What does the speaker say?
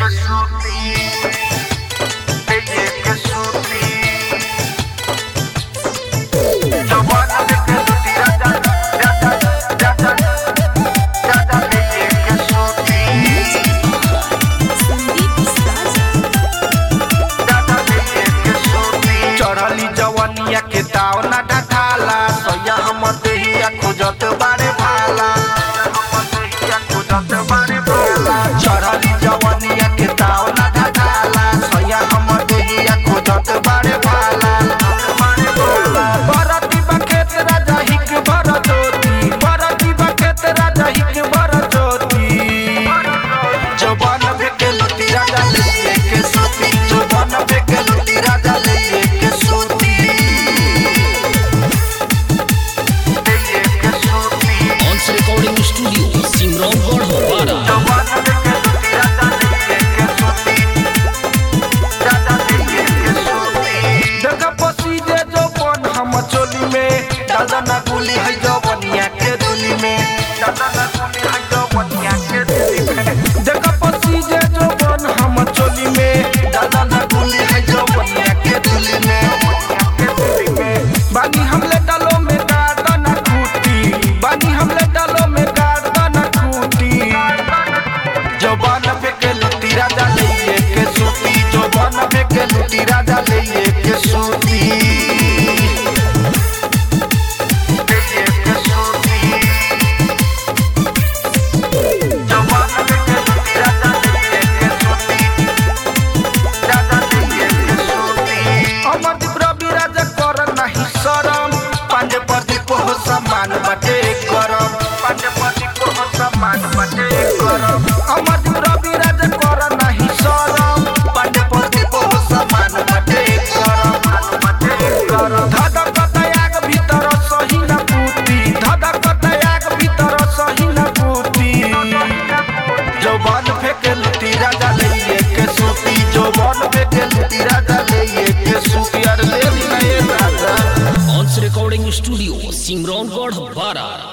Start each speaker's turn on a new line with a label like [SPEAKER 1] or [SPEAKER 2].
[SPEAKER 1] चढ़ली जवनिया के दाव ना ढाला सैया हम देहिया खोजत बारे भाला चढ़ली जवनिया के दाव ना ढाला सैया हम देहिया खोजत बारे भाला बरती बखेत राजा हिक भर ज्योति बरती बखेत राजा हिक भर ज्योति जवान भेके लुटी राजा ले के सूती जवान भेके लुटी राजा ले के सूती
[SPEAKER 2] ऑन्स रिकॉर्डिंग स्टूडियो सिमरौनगढ़ बारा।
[SPEAKER 1] जवान भेके लुटी राजा ले के सूती राजा ले के सूती देखा पसी दे जो बन हम चोली में दादा ना गुली है जवनिया के दुली में दादा ना गुली है जवनिया के दुली में देखा पसी दे जो बन हम चोली में दादा ना गुली है जवनिया के दुली में बानी हमले डालो में गाड़ा ना टूटी बानी हमले डालो में गाड़ा ना टूटी जवान फेंके लुटी राजा ले के सूती जवान फेंके लुटी राजा ले के सूती सम्मान बटे करम पंचपति को सम्मान बटे करम अमर रवि राज कर नहीं शरम पंचपति को सम्मान बटे करम धधक तयाग भीतर सही न पूती धधक तयाग भीतर सही न पूती जवान फेंके लुटी राजा ले के सूती जवान फेंके लुटी राजा ले के सूती अरे ले नहीं राजा।
[SPEAKER 2] ऑन्स रिकॉर्डिंग स्टूडियो सिमरौनगढ़ बारा।